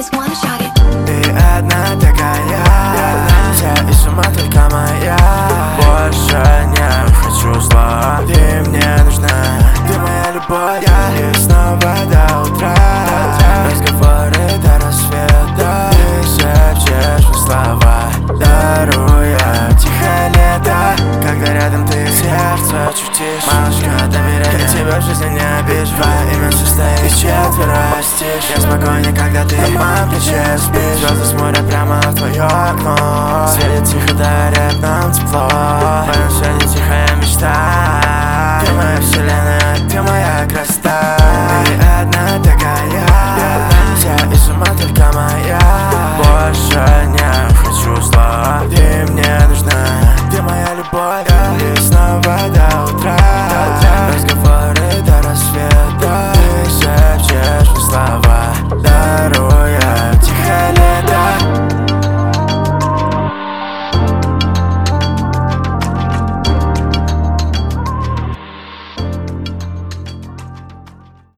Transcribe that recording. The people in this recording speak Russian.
just wanna shock it. Ты одна такая, вся и с ума только моя. Больше не хочу зла, ты мне нужна, ты моя любовь. И снова до утра, разговоры до рассвета. Ты шепчешь мне слова, даруя тихое лето. Когда рядом ты, сердце чуть тише. Малышка, доверяй, я тебя в жизни не обижу. Твое имя состоит из четверо стишь. Я спокойней, когда ты на моем плече спишь. Звезды смотрят прямо в твое окно, светит тихо, дарят нам тепло. В моем саде тихая мечта. Ты моя вселенная, ты моя красота.